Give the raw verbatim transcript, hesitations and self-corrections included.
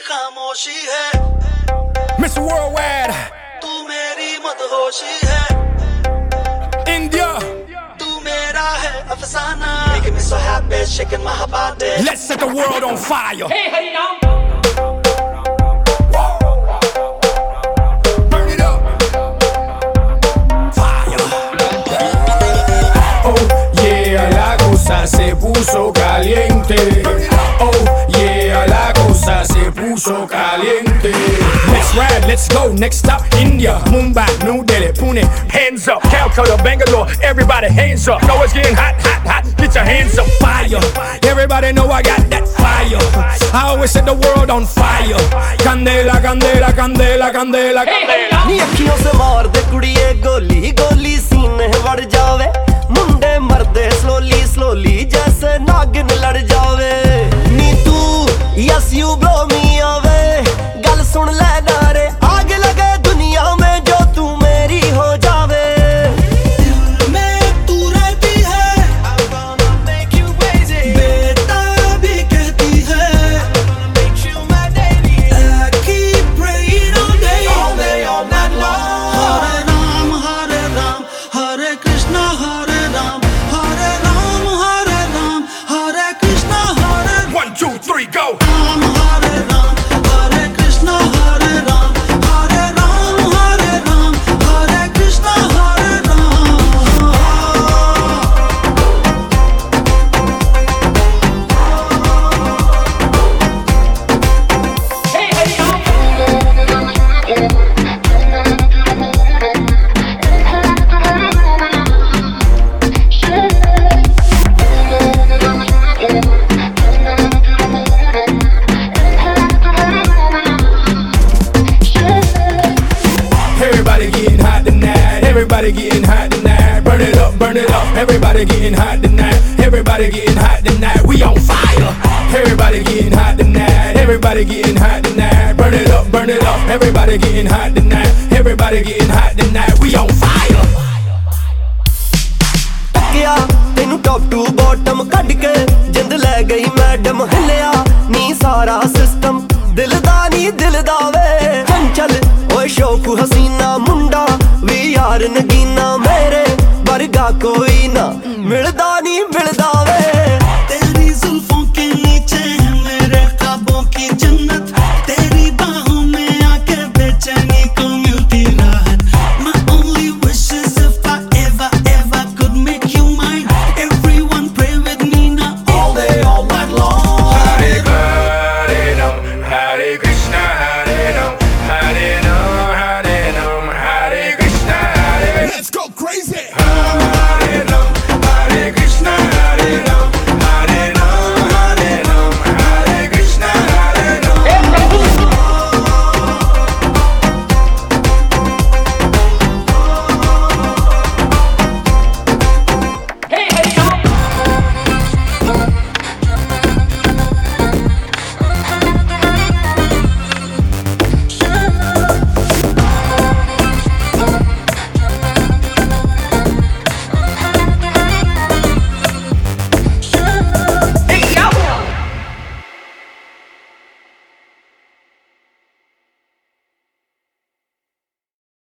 खामोशी है Mister Worldwide, तू मेरी मदहोशी है India. तू मेरा है अफसाना Making me so happy, shaking my body Let's set the world on fire. Hey, Hari Ram. Burn it up. Fire. Oh yeah, la cosa se puso caliente. Oh yeah, la cosa se puso caliente. Let's ride, let's go. Next stop, India, Mumbai, New Delhi, Pune. Hands up, Calcutta, Bangalore. Everybody, hands up. Know it's getting hot, hot, hot. Get your hands up, fire. Everybody know I got that fire. I always set the world on fire. Candela, candela, candela, candela, candela. नी अखियों से मार दे कुड़िए गोली गोली सीने बढ़ जावे मुंडे मरदे slowly slowly जैसे नागिन लड़ जावे नी तू yes you blow me away गल सुन ले नारे आग लगे दुनिया में जो तू मेरी हो जावे दिल में तू रहती है I'm gonna make you crazy बेटा भी कहती है I'm gonna make you my baby I keep praying all day all day all night long Hare Ram, Hare Ram, Hare Krishna, Hare Ram, Hare Ram, Hare Ram, Hare Krishna, Hare One, two, three, go. Ram, Hare Ram, Hare Krishna, Hare Ram, Hare Ram, Hare Ram, Hare Krishna, Hare Ram. Hey, Hari Ram. Everybody getting hot tonight. Everybody getting hot tonight. Burn it up, burn it up. Everybody getting hot tonight. Everybody getting hot tonight. We on fire. Everybody getting hot tonight. Everybody getting hot tonight. Burn it up, burn it up. Everybody getting hot tonight. Everybody getting hot tonight. We on fire. टकिया तेनू top to bottom cut के जिंद ले गई madam हिलिया नी सारा system दिल दा नी दिल दा वे चंचल ओए शौक हसीना मुंडा वी यार नगीना मेरे वर्गा कोई ना मिलदा नी मिलदा